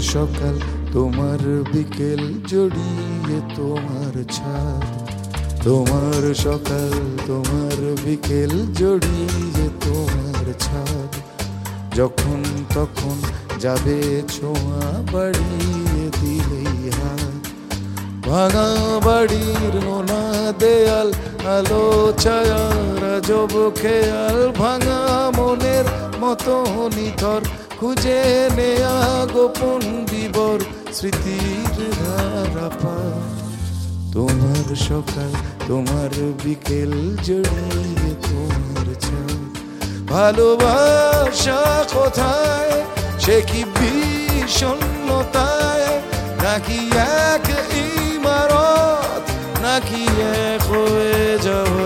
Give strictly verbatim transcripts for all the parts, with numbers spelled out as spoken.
সকাল তোমার বিকেল জড়িয়ে তোমার ছাদ, তোমার সকাল তোমার বিকেল জড়িয়ে তোমার ছাদ, যখন তখন যাবে ছোঁয়া বাড়িয়ে দিলেই হাত। ভাঙা বাড়ির নোনা দেয়াল, আলো ছায়ার আজব খেয়াল, ভাঙা মনের মতো নিথর খুঁজে নেয়া গোপন বিবর স্মৃতির ধারা পার। তোমার সকাল তোমার বিকেল জড়িয়ে তোমার ছাদ, ভালোবাসা কোথায় সে কি বিষণ্ণতায়, নাকি এক ইমারত, নাকি এক হয়ে যাওয়া।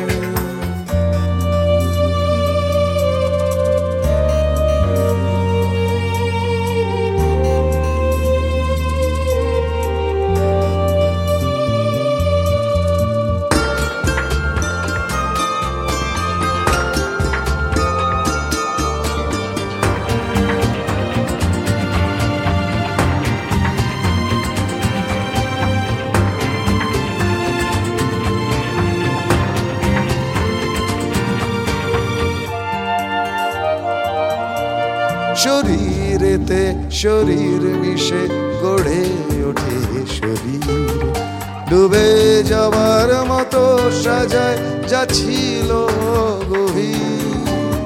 শরীরেতে শরীর মিশে গড়ে ওঠে শরীর, ডুবে যাবার মতো সাজায় যা ছিল গভীর।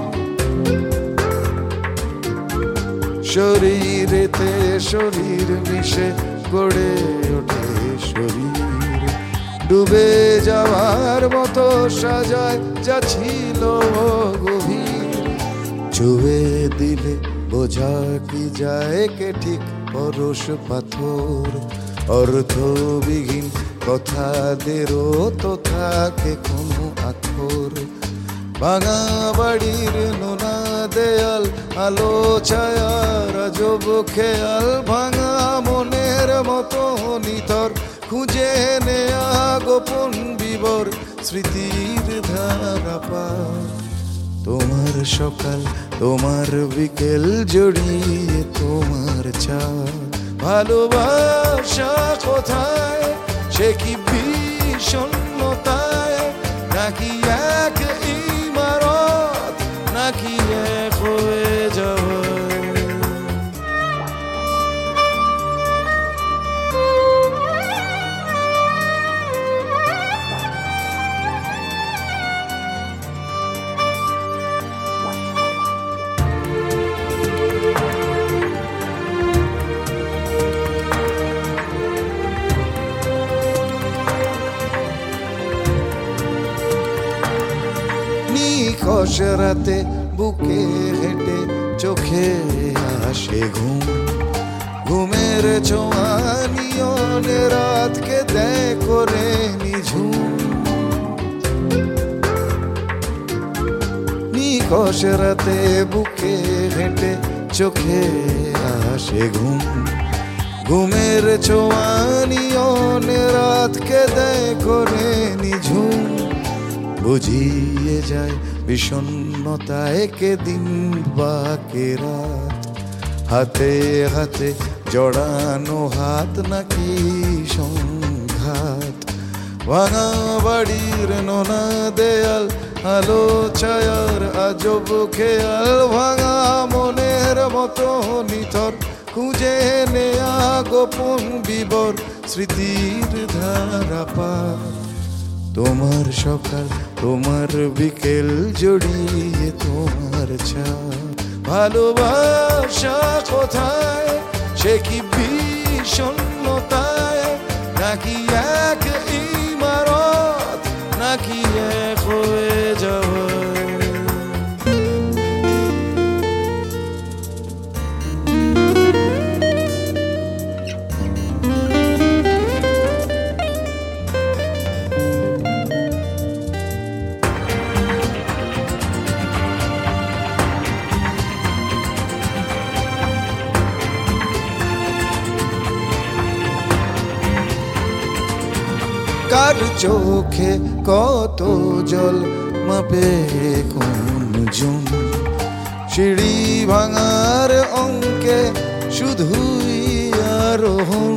শরীরেতে শরীর মিশে গড়ে ওঠে শরীর, ডুবে যাবার মতো সাজায় যা ছিল গভীর। ছুঁয়ে দিলে বোঝা কি যায় কে ঠিক পরশ পাথর, অর্থবিহীন কথাদেরও তো থাকে কোনো আক্ষর। ভাঙা বাড়ির নোনা দেয়াল, আলো ছায়ার আজব খেয়াল, ভাঙা মনের মতো নিথর খুঁজে নেয়া গোপন বিবর স্মৃতির ধারা পার। তোমার সকাল তোমার বিকেল জড়িয়ে তোমার ছাদ, ভালোবাসা কোথায় সে কি বিষণ্ণতায়, নাকি এক ইমারত, নাকি এক হয়ে যাওয়া। নিখোশ রাতে বুকে হেঁটে চোখে আসে ঘুম, ঘুমের ছোঁয়া নিয়নে রাতকে দেয় করে নিঝুম। নিখোশ রাতে বুকে হেঁটে চোখে আসে ঘুম, ঘুমের ছোঁয়া নিয়নে রাতকে দেয় করে নিঝুম। বুঝিয়ে যায় বিষণ্ণতায় কে দিন বা কে রাত, হাতে হাতে জড়ানো হাত নাকি সংঘাত। ভাঙা বাড়ির নোনা দেয়াল, আলো ছায়ার আজব খেয়াল, ভাঙা মনের মতো নিথর খুঁজে নেয়া গোপন বিবর স্মৃতির ধারা পার। তোমার সকাল তোমার বিকেল জড়িয়ে তোমার ছাদ, ভালোবাসা কোথায় সে কি বিষণ্ণতায়, নাকি এক ইমারত, নাকি এক হয়ে যাওয়া। কার চোখে কত জল মাপে কোন জন, সিঁড়ি ভাঙার অঙ্কে শুধুই আরোহণ।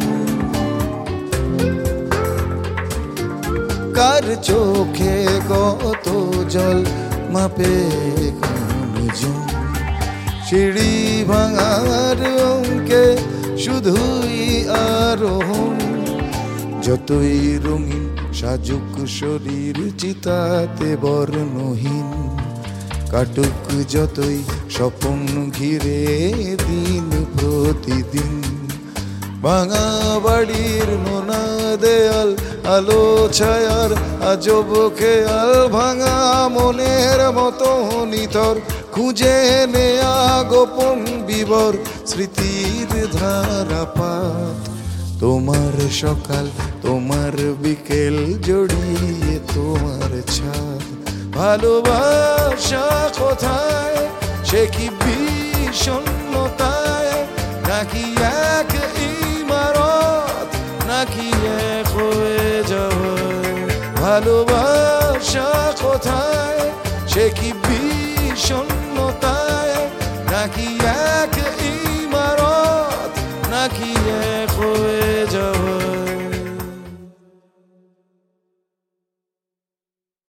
কার চোখে কত জল মাপে কোনজন, সিঁড়ি ভাঙার অঙ্কে শুধুই আরোহণ। যতই রঙিন সাজুক শরীর চিতাতে বর্ণহীন, কাটুক যতই স্বপন ঘিরে দিন প্রতিদিন। ভাঙা বাড়ির নোনা দেয়াল, আলো ছায়ার আজব খেয়াল, ভাঙা মনের মতো নিতর খুঁজে নেয়া গোপন বিবর, স্মৃতির ধারাপাত। তোমার সকাল তোমার বিকেল জড়িয়ে তোমার ছাদ। ভালোবাসা কোথায় সে কি বিষণ্ণতায়, নাকি এক ইমারত নাকি এক হয়ে যাওয়া। ভালোবাসা কোথায় সে কি বিষণ্ণতায়, নাকি এক ইমারত নাকি এক হয়ে